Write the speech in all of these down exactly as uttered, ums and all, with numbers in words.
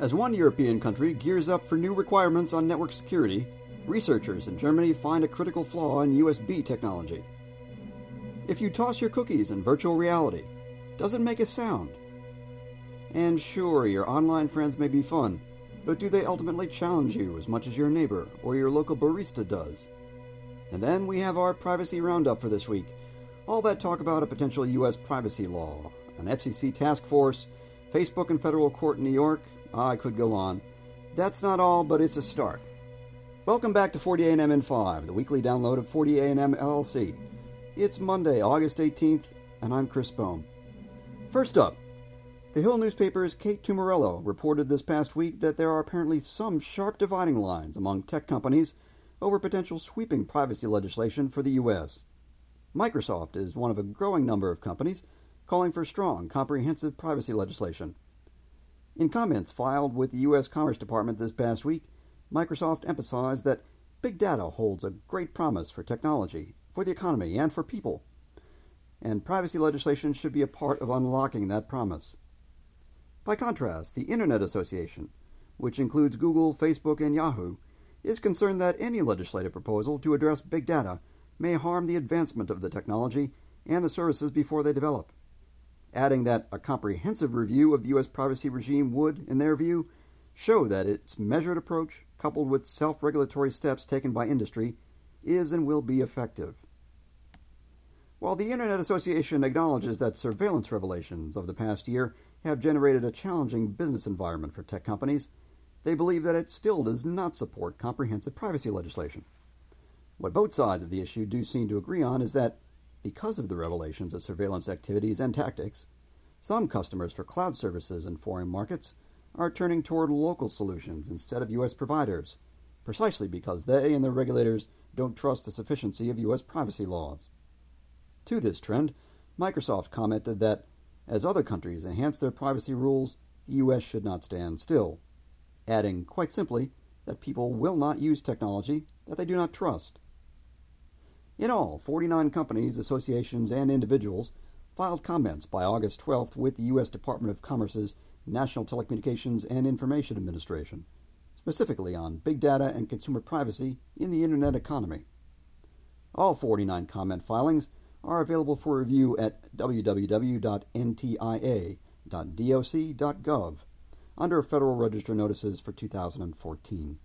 As one European country gears up for new requirements on network security, researchers in Germany find a critical flaw in U S B technology. If you toss your cookies in virtual reality, does it make a sound? And sure, your online friends may be fun, but do they ultimately challenge you as much as your neighbor or your local barista does? And then we have our privacy roundup for this week. All that talk about a potential U S privacy law, an F C C task force, Facebook and federal court in New York. I could go on. That's not all, but it's a start. Welcome back to forty A and M in five, the weekly download of forty A and M L L C. It's Monday, August eighteenth, and I'm Chris Bohm. First up, the Hill newspaper's Kate Tumorello reported this past week that there are apparently some sharp dividing lines among tech companies over potential sweeping privacy legislation for the U S. Microsoft is one of a growing number of companies calling for strong, comprehensive privacy legislation. In comments filed with the U S Commerce Department this past week, Microsoft emphasized that big data holds a great promise for technology, for the economy, and for people, and privacy legislation should be a part of unlocking that promise. By contrast, the Internet Association, which includes Google, Facebook, and Yahoo, is concerned that any legislative proposal to address big data may harm the advancement of the technology and the services before they develop, adding that a comprehensive review of the U S privacy regime would, in their view, show that its measured approach, coupled with self-regulatory steps taken by industry, is and will be effective. While the Internet Association acknowledges that surveillance revelations of the past year have generated a challenging business environment for tech companies, they believe that it still does not support comprehensive privacy legislation. What both sides of the issue do seem to agree on is that, because of the revelations of surveillance activities and tactics, some customers for cloud services in foreign markets are turning toward local solutions instead of U S providers, precisely because they and their regulators don't trust the sufficiency of U S privacy laws. To this trend, Microsoft commented that, as other countries enhance their privacy rules, the U S should not stand still, adding, quite simply, that people will not use technology that they do not trust. In all, forty-nine companies, associations, and individuals filed comments by August twelfth with the U S Department of Commerce's National Telecommunications and Information Administration, specifically on big data and consumer privacy in the Internet economy. All forty-nine comment filings are available for review at w w w dot n t i a dot doc dot gov under Federal Register notices for two thousand fourteen.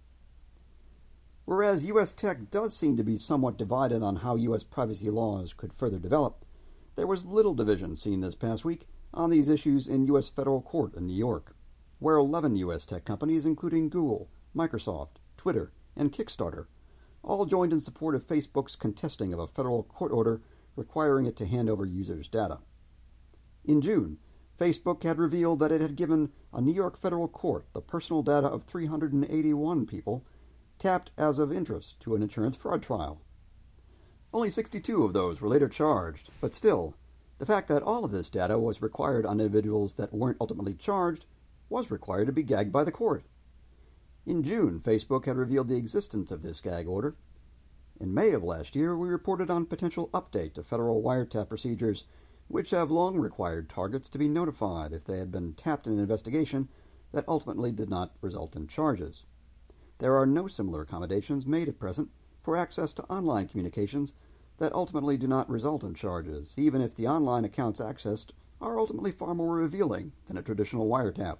Whereas U S tech does seem to be somewhat divided on how U S privacy laws could further develop, there was little division seen this past week on these issues in U S federal court in New York, where eleven U S tech companies, including Google, Microsoft, Twitter, and Kickstarter, all joined in support of Facebook's contesting of a federal court order requiring it to hand over users' data. In June, Facebook had revealed that it had given a New York federal court the personal data of three hundred eighty-one people tapped as of interest to an insurance fraud trial. Only sixty-two of those were later charged, but still, the fact that all of this data was required on individuals that weren't ultimately charged was required to be gagged by the court. In June, Facebook had revealed the existence of this gag order. In May of last year, we reported on potential update to federal wiretap procedures, which have long required targets to be notified if they had been tapped in an investigation that ultimately did not result in charges. There are no similar accommodations made at present for access to online communications that ultimately do not result in charges, even if the online accounts accessed are ultimately far more revealing than a traditional wiretap.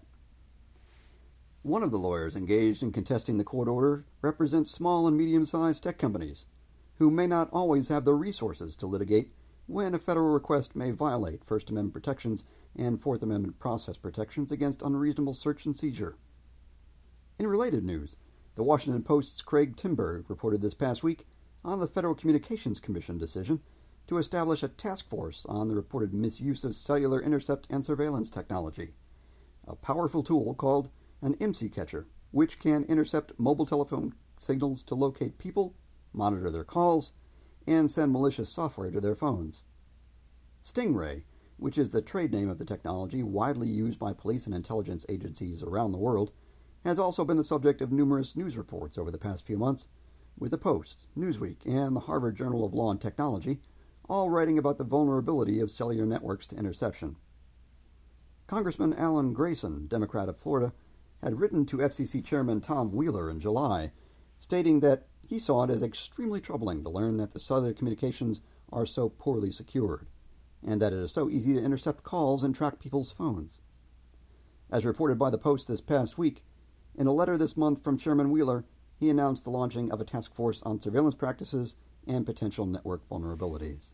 One of the lawyers engaged in contesting the court order represents small and medium-sized tech companies, who may not always have the resources to litigate when a federal request may violate First Amendment protections and Fourth Amendment process protections against unreasonable search and seizure. In related news, the Washington Post's Craig Timberg reported this past week on the Federal Communications Commission decision to establish a task force on the reported misuse of cellular intercept and surveillance technology, a powerful tool called an I M S I catcher, which can intercept mobile telephone signals to locate people, monitor their calls, and send malicious software to their phones. Stingray, which is the trade name of the technology widely used by police and intelligence agencies around the world, has also been the subject of numerous news reports over the past few months, with the Post, Newsweek, and the Harvard Journal of Law and Technology all writing about the vulnerability of cellular networks to interception. Congressman Alan Grayson, Democrat of Florida, had written to F C C Chairman Tom Wheeler in July, stating that he saw it as extremely troubling to learn that the cellular communications are so poorly secured, and that it is so easy to intercept calls and track people's phones. As reported by the Post this past week, in a letter this month from Chairman Wheeler, he announced the launching of a task force on surveillance practices and potential network vulnerabilities.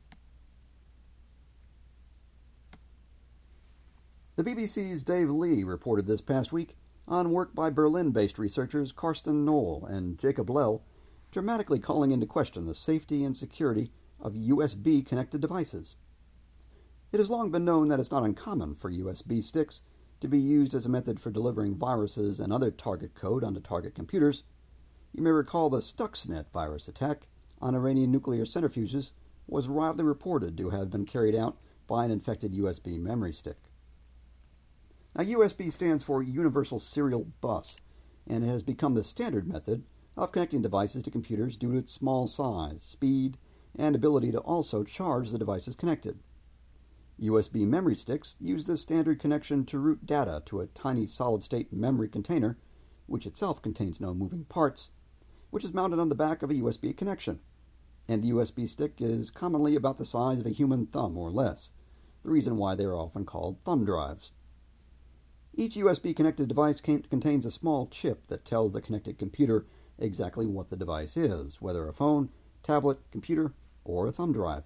The B B C's Dave Lee reported this past week on work by Berlin-based researchers Karsten Knoll and Jacob Lell, dramatically calling into question the safety and security of U S B-connected devices. It has long been known that it's not uncommon for U S B sticks to be used as a method for delivering viruses and other target code onto target computers. You may recall the Stuxnet virus attack on Iranian nuclear centrifuges was widely reported to have been carried out by an infected U S B memory stick. Now, U S B stands for Universal Serial Bus, and it has become the standard method of connecting devices to computers due to its small size, speed, and ability to also charge the devices connected. U S B memory sticks use this standard connection to route data to a tiny solid-state memory container, which itself contains no moving parts, which is mounted on the back of a U S B connection. And the U S B stick is commonly about the size of a human thumb or less, the reason why they are often called thumb drives. Each U S B-connected device contains a small chip that tells the connected computer exactly what the device is, whether a phone, tablet, computer, or a thumb drive.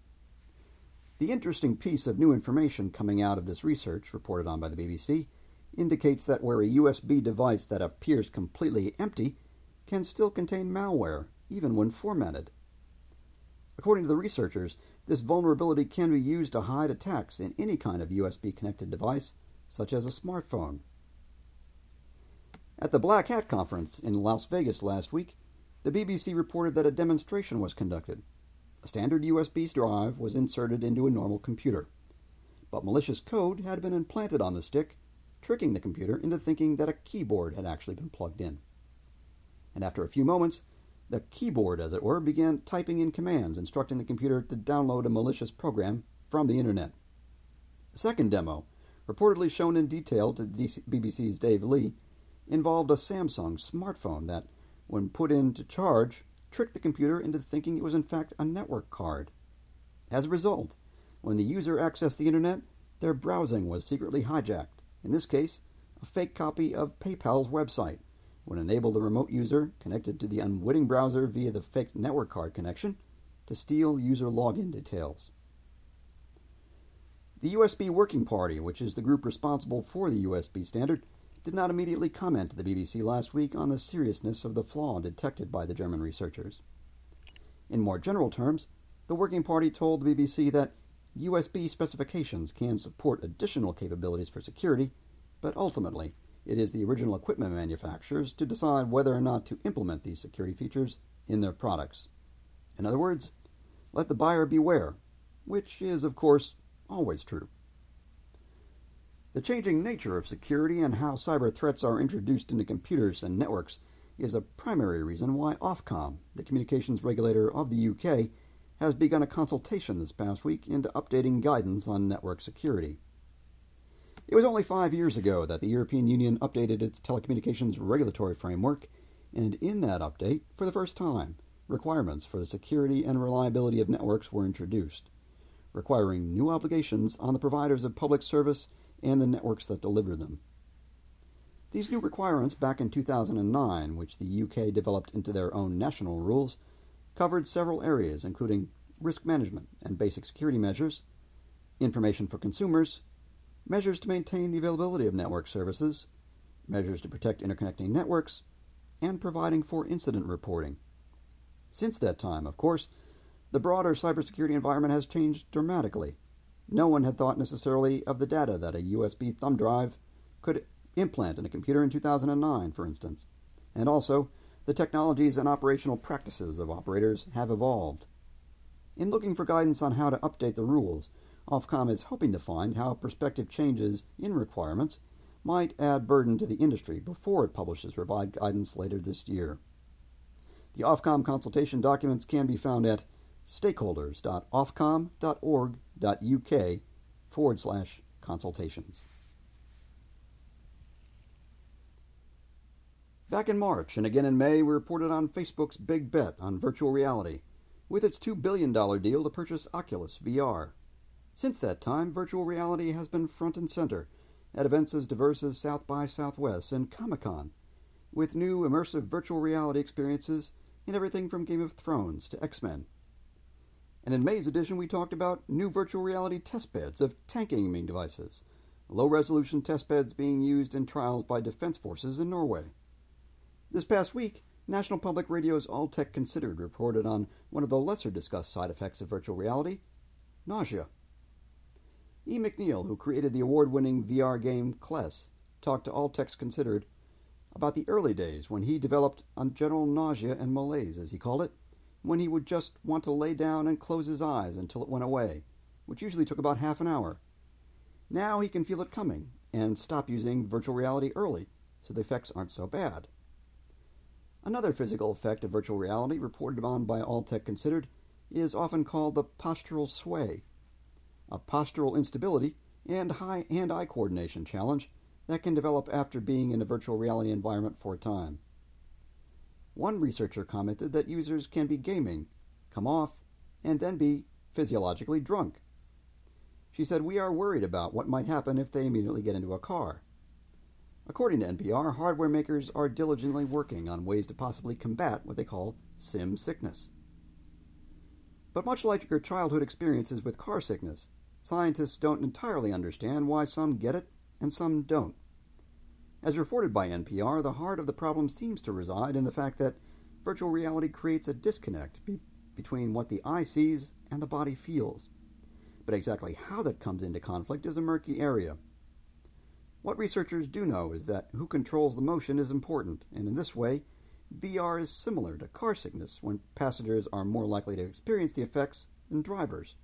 The interesting piece of new information coming out of this research, reported on by the B B C, indicates that where a U S B device that appears completely empty can still contain malware, even when formatted. According to the researchers, this vulnerability can be used to hide attacks in any kind of U S B-connected device, such as a smartphone. At the Black Hat Conference in Las Vegas last week, the B B C reported that a demonstration was conducted. A standard U S B drive was inserted into a normal computer, but malicious code had been implanted on the stick, tricking the computer into thinking that a keyboard had actually been plugged in. And after a few moments, the keyboard, as it were, began typing in commands instructing the computer to download a malicious program from the internet. A second demo, reportedly shown in detail to B B C's Dave Lee, involved a Samsung smartphone that, when put in to charge, tricked the computer into thinking it was in fact a network card. As a result, when the user accessed the internet, their browsing was secretly hijacked, in this case, a fake copy of PayPal's website, would enable the remote user connected to the unwitting browser via the fake network card connection to steal user login details. The U S B Working Party, which is the group responsible for the U S B standard, did not immediately comment to the B B C last week on the seriousness of the flaw detected by the German researchers. In more general terms, the Working Party told the B B C that U S B specifications can support additional capabilities for security, but ultimately, it is the original equipment manufacturers to decide whether or not to implement these security features in their products. In other words, let the buyer beware, which is, of course, always true. The changing nature of security and how cyber threats are introduced into computers and networks is a primary reason why Ofcom, the communications regulator of the U K, has begun a consultation this past week into updating guidance on network security. It was only five years ago that the European Union updated its telecommunications regulatory framework, and in that update, for the first time, requirements for the security and reliability of networks were introduced, requiring new obligations on the providers of public service and the networks that deliver them. These new requirements back in two thousand nine, which the U K developed into their own national rules, covered several areas including risk management and basic security measures, information for consumers, measures to maintain the availability of network services, measures to protect interconnecting networks, and providing for incident reporting. Since that time, of course, the broader cybersecurity environment has changed dramatically. No one had thought necessarily of the data that a U S B thumb drive could implant in a computer in two thousand nine, for instance. And also, the technologies and operational practices of operators have evolved. In looking for guidance on how to update the rules, Ofcom is hoping to find how prospective changes in requirements might add burden to the industry before it publishes revised guidance later this year. The Ofcom consultation documents can be found at stakeholders.ofcom.org.uk forward slash consultations. Back in March and again in May, we reported on Facebook's big bet on virtual reality, with its two billion dollars deal to purchase Oculus V R. Since that time, virtual reality has been front and center at events as diverse as South by Southwest and Comic-Con, with new immersive virtual reality experiences in everything from Game of Thrones to X-Men. And in May's edition, we talked about new virtual reality testbeds of tank aiming devices, low-resolution testbeds being used in trials by defense forces in Norway. This past week, National Public Radio's All Tech Considered reported on one of the lesser-discussed side effects of virtual reality, nausea. E. McNeil, who created the award-winning V R game Kless, talked to All Tech Considered about the early days when he developed on general nausea and malaise, as he called it, when he would just want to lay down and close his eyes until it went away, which usually took about half an hour. Now he can feel it coming and stop using virtual reality early, so the effects aren't so bad. Another physical effect of virtual reality reported on by All Tech Considered is often called the postural sway, a postural instability and high hand-eye coordination challenge that can develop after being in a virtual reality environment for a time. One researcher commented that users can be gaming, come off, and then be physiologically drunk. She said, "We are worried about what might happen if they immediately get into a car." According to N P R, hardware makers are diligently working on ways to possibly combat what they call sim sickness. But much like your childhood experiences with car sickness, scientists don't entirely understand why some get it and some don't. As reported by N P R, the heart of the problem seems to reside in the fact that virtual reality creates a disconnect be- between what the eye sees and the body feels. But exactly how that comes into conflict is a murky area. What researchers do know is that who controls the motion is important, and in this way, V R is similar to car sickness when passengers are more likely to experience the effects than drivers.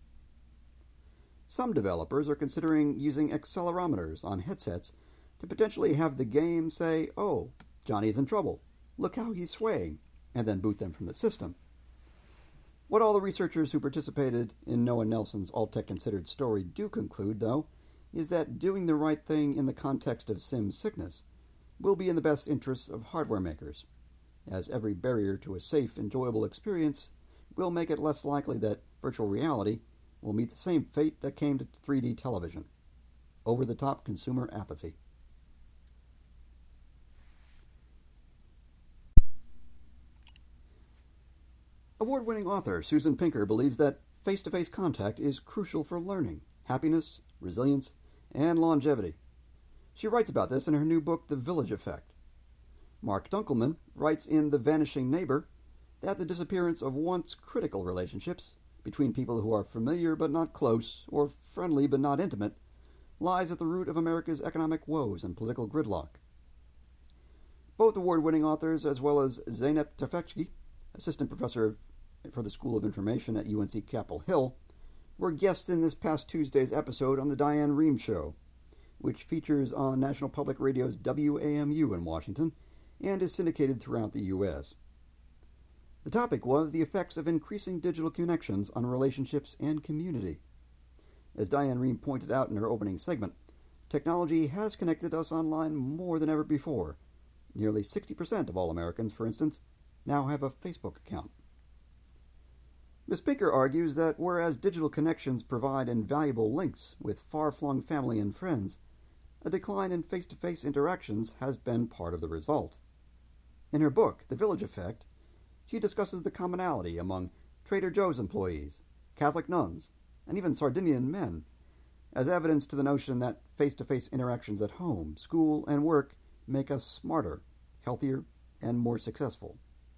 Some developers are considering using accelerometers on headsets to potentially have the game say, "Oh, Johnny's in trouble. Look how he's swaying," and then boot them from the system. What all the researchers who participated in Noah Nelson's All Tech Considered story do conclude, though, is that doing the right thing in the context of sim sickness will be in the best interests of hardware makers, as every barrier to a safe, enjoyable experience will make it less likely that virtual reality will meet the same fate that came to three D television: over-the-top consumer apathy. Award-winning author Susan Pinker believes that face-to-face contact is crucial for learning, happiness, resilience, and longevity. She writes about this in her new book, The Village Effect. Mark Dunkelman writes in The Vanishing Neighbor that the disappearance of once critical relationships between people who are familiar but not close, or friendly but not intimate, lies at the root of America's economic woes and political gridlock. Both award-winning authors, as well as Zeynep Tufekci, assistant professor for the School of Information at U N C Capitol Hill, were guests in this past Tuesday's episode on The Diane Rehm Show, which features on National Public Radio's W A M U in Washington and is syndicated throughout the U S. The topic was the effects of increasing digital connections on relationships and community. As Diane Rehm pointed out in her opening segment, technology has connected us online more than ever before. Nearly sixty percent of all Americans, for instance, now have a Facebook account. Miz Pinker argues that whereas digital connections provide invaluable links with far-flung family and friends, a decline in face-to-face interactions has been part of the result. In her book, The Village Effect, she discusses the commonality among Trader Joe's employees, Catholic nuns, and even Sardinian men, as evidence to the notion that face-to-face interactions at home, school, and work make us smarter, healthier, and more successful.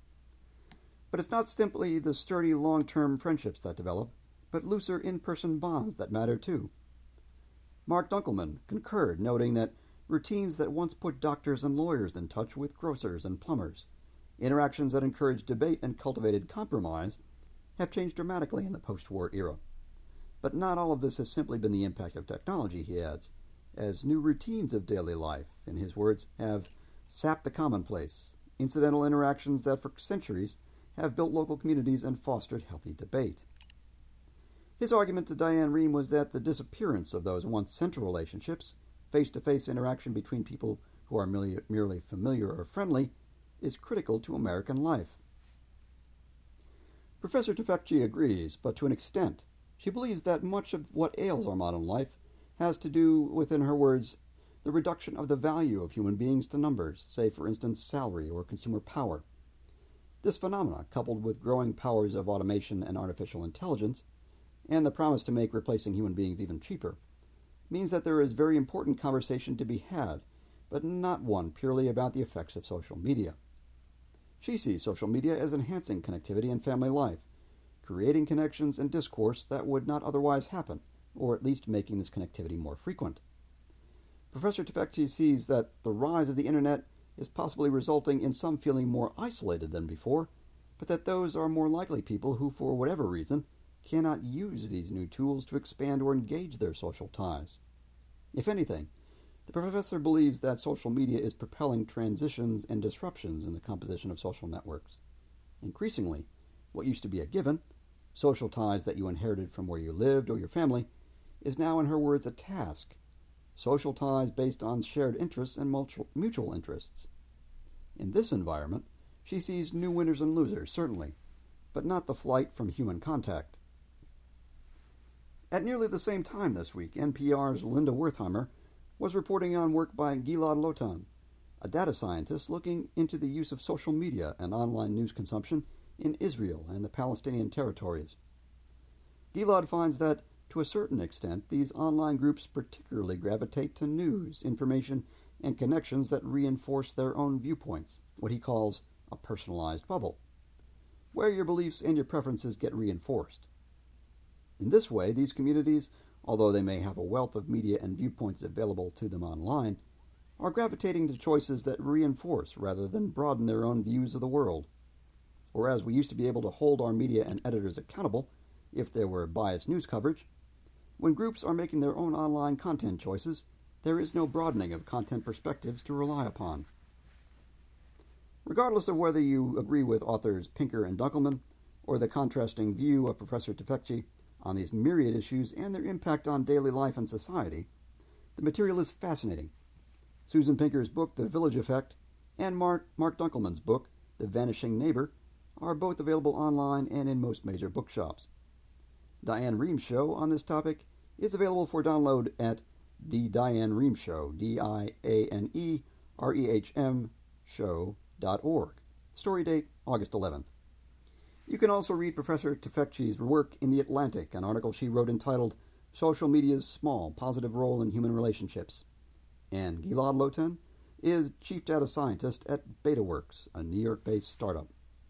But it's not simply the sturdy long-term friendships that develop, but looser in-person bonds that matter too. Mark Dunkelman concurred, noting that routines that once put doctors and lawyers in touch with grocers and plumbers, interactions that encouraged debate and cultivated compromise, have changed dramatically in the post-war era. But not all of this has simply been the impact of technology, he adds, as new routines of daily life, in his words, have sapped the commonplace, incidental interactions that for centuries have built local communities and fostered healthy debate. His argument to Diane Rehm was that the disappearance of those once central relationships, face-to-face interaction between people who are merely, merely familiar or friendly, is critical to American life. Professor Tufekci agrees, but to an extent. She believes that much of what ails our modern life has to do with, in her words, the reduction of the value of human beings to numbers, say, for instance, salary or consumer power. This phenomena, coupled with growing powers of automation and artificial intelligence, and the promise to make replacing human beings even cheaper, means that there is very important conversation to be had, but not one purely about the effects of social media. She sees social media as enhancing connectivity and family life, creating connections and discourse that would not otherwise happen, or at least making this connectivity more frequent. Professor Tufekci sees that the rise of the Internet is possibly resulting in some feeling more isolated than before, but that those are more likely people who, for whatever reason, cannot use these new tools to expand or engage their social ties. If anything, the professor believes that social media is propelling transitions and disruptions in the composition of social networks. Increasingly, what used to be a given, social ties that you inherited from where you lived or your family, is now, in her words, a task. Social ties based on shared interests and mutual interests. In this environment, she sees new winners and losers, certainly, but not the flight from human contact. At nearly the same time this week, N P R's Linda Wertheimer was reporting on work by Gilad Lotan, a data scientist looking into the use of social media and online news consumption in Israel and the Palestinian territories. Gilad finds that, to a certain extent, these online groups particularly gravitate to news, information, and connections that reinforce their own viewpoints, what he calls a personalized bubble, where your beliefs and your preferences get reinforced. In this way, these communities, although they may have a wealth of media and viewpoints available to them online, are gravitating to choices that reinforce rather than broaden their own views of the world. Whereas we used to be able to hold our media and editors accountable if there were biased news coverage, when groups are making their own online content choices, there is no broadening of content perspectives to rely upon. Regardless of whether you agree with authors Pinker and Dunkelman, or the contrasting view of Professor Tufekci on these myriad issues and their impact on daily life and society, the material is fascinating. Susan Pinker's book, The Village Effect, and Mark, Mark Dunkelman's book, The Vanishing Neighbor, are both available online and in most major bookshops. Diane Rehm Show on this topic is available for download at The Diane Rehm Show, D I A N E R E H M show dot org. Story date, August eleventh. You can also read Professor Tufekci's work in The Atlantic, an article she wrote entitled Social Media's Small Positive Role in Human Relationships. And Gilad Lotan is Chief Data Scientist at BetaWorks, a New York-based startup.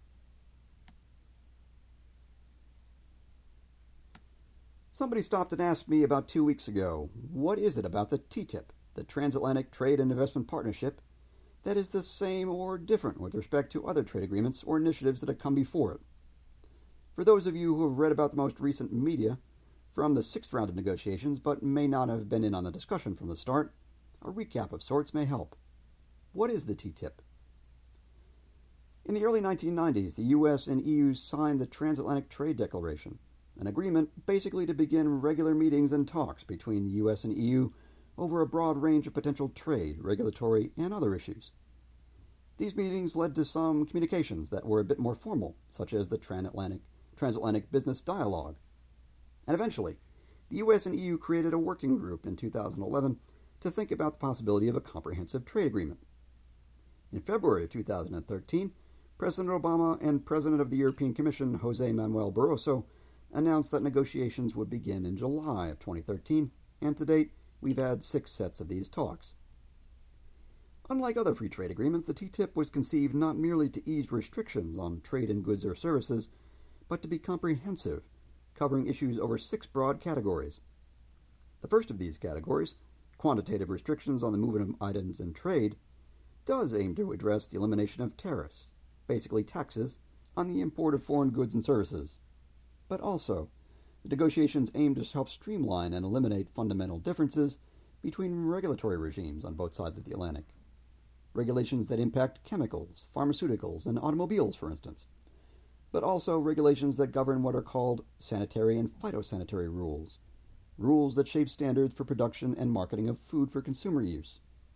Somebody stopped and asked me about two weeks ago, what is it about the T T I P, the Transatlantic Trade and Investment Partnership, that is the same or different with respect to other trade agreements or initiatives that have come before it? For those of you who have read about the most recent media from the sixth round of negotiations but may not have been in on the discussion from the start, a recap of sorts may help. What is the T T I P? In the early nineteen nineties, the U S and E U signed the Transatlantic Trade Declaration, an agreement basically to begin regular meetings and talks between the U S and E U over a broad range of potential trade, regulatory, and other issues. These meetings led to some communications that were a bit more formal, such as the Transatlantic, Transatlantic Business Dialogue. And eventually, the U S and E U created a working group in two thousand eleven to think about the possibility of a comprehensive trade agreement. In February of two thousand thirteen, President Obama and President of the European Commission, José Manuel Barroso, announced that negotiations would begin in July of twenty thirteen, and to date, we've had six sets of these talks. Unlike other free trade agreements, the T T I P was conceived not merely to ease restrictions on trade in goods or services, but to be comprehensive, covering issues over six broad categories. The first of these categories, quantitative restrictions on the movement of items and trade, does aim to address the elimination of tariffs, basically taxes, on the import of foreign goods and services. But also, the negotiations aim to help streamline and eliminate fundamental differences between regulatory regimes on both sides of the Atlantic. Regulations that impact chemicals, pharmaceuticals, and automobiles, for instance. But also regulations that govern what are called sanitary and phytosanitary rules, rules that shape standards for production and marketing of food for consumer use.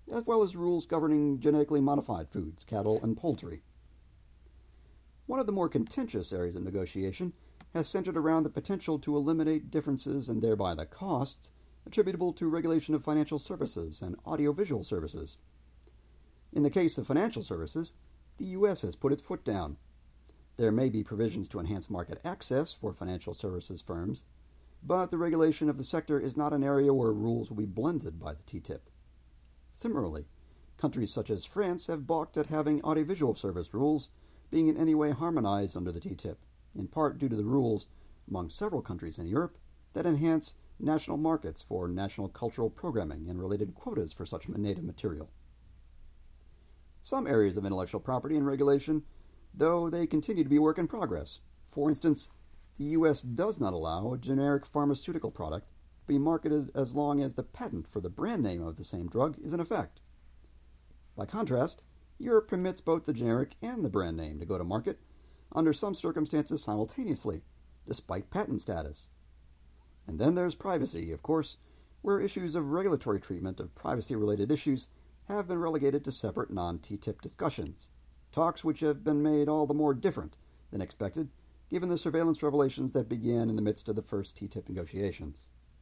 as well as rules governing genetically modified foods, cattle, and poultry. One of the more contentious areas of negotiation has centered around the potential to eliminate differences and thereby the costs attributable to regulation of financial services and audiovisual services. In the case of financial services, the U S has put its foot down. There may be provisions to enhance market access for financial services firms, but the regulation of the sector is not an area where rules will be blended by the T T I P. Similarly, countries such as France have balked at having audiovisual service rules being in any way harmonized under the T T I P, in part due to the rules, among several countries in Europe, that enhance national markets for national cultural programming and related quotas for such native material. Some areas of intellectual property and regulation, though they continue to be work in progress. For instance, the U S does not allow a generic pharmaceutical product to be marketed as long as the patent for the brand name of the same drug is in effect. By contrast, Europe permits both the generic and the brand name to go to market under some circumstances simultaneously, despite patent status. And then there's privacy, of course, where issues of regulatory treatment of privacy-related issues have been relegated to separate non-T T I P discussions, talks which have been made all the more different than expected given the surveillance revelations that began in the midst of the first T T I P negotiations.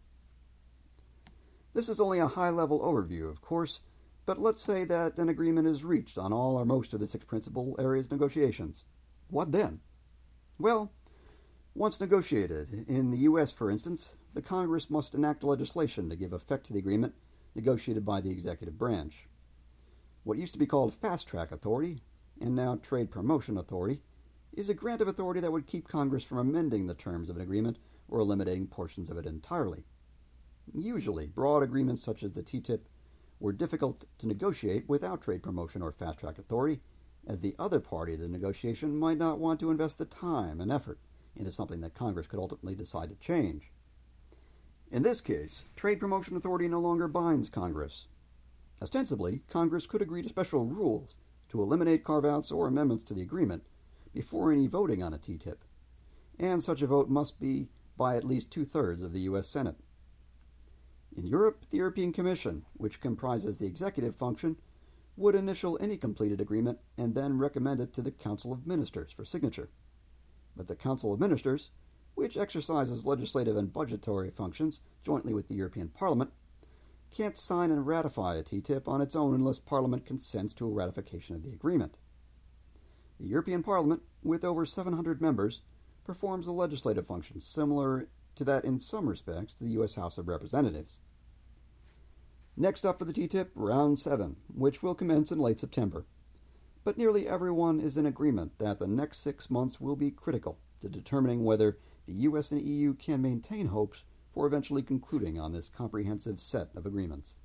This is only a high-level overview, of course, but let's say that an agreement is reached on all or most of the six principal areas negotiations. What then? Well, once negotiated, in the U S, for instance, the Congress must enact legislation to give effect to the agreement negotiated by the executive branch. What used to be called fast-track authority, and now trade promotion authority, is a grant of authority that would keep Congress from amending the terms of an agreement or eliminating portions of it entirely. Usually, broad agreements such as the T T I P were difficult to negotiate without trade promotion or fast-track authority, as the other party to the negotiation might not want to invest the time and effort into something that Congress could ultimately decide to change. In this case, trade promotion authority no longer binds Congress. Ostensibly, Congress could agree to special rules to eliminate carve-outs or amendments to the agreement before any voting on a T T I P, and such a vote must be by at least two-thirds of the U S Senate. In Europe, the European Commission, which comprises the executive function, would initial any completed agreement and then recommend it to the Council of Ministers for signature. But the Council of Ministers, which exercises legislative and budgetary functions jointly with the European Parliament, can't sign and ratify a T T I P on its own unless Parliament consents to a ratification of the agreement. The European Parliament, with over seven hundred members, performs a legislative function similar to that in some respects to the U S House of Representatives. Next up for the T T I P, Round seven, which will commence in late September. But nearly everyone is in agreement that the next six months will be critical to determining whether the U S and E U can maintain hopes for eventually concluding on this comprehensive set of agreements.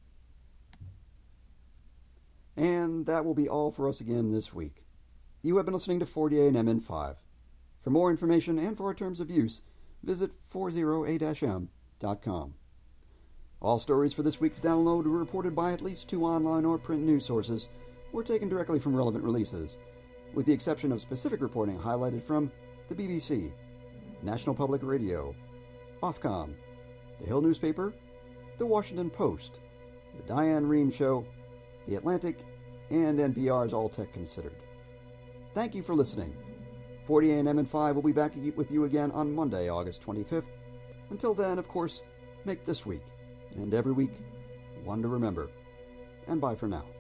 And that will be all for us again this week. You have been listening to forty A and M in five. For more information and for our terms of use, visit forty A M dot com. All stories for this week's download were reported by at least two online or print news sources or taken directly from relevant releases, with the exception of specific reporting highlighted from the B B C, National Public Radio, Ofcom, The Hill Newspaper, The Washington Post, The Diane Rehm Show, The Atlantic, and N P R's All Tech Considered. Thank you for listening. forty A and M in five will be back with you again on Monday, August twenty-fifth. Until then, of course, make this week, and every week, one to remember. And bye for now.